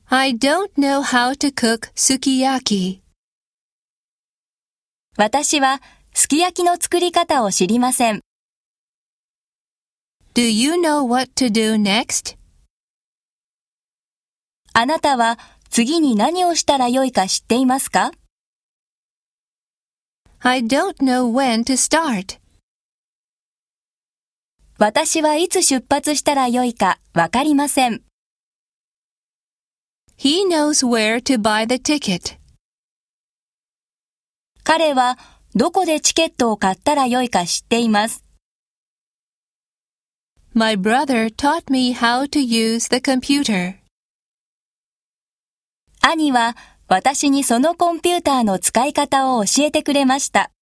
I don't know how to cook sukiyaki. 私はすき焼きの作り方を知りません。 Do you know what to do next? あなたは次に何をしたらよいか知っていますか？ I don't know when to start. 私はいつ出発したらよいかわかりません。 He knows where to buy the ticket. 彼はどこでチケットを買ったらよいか知っています。 My brother taught me how to use the computer. 兄は私にそのコンピューターの使い方を教えてくれました。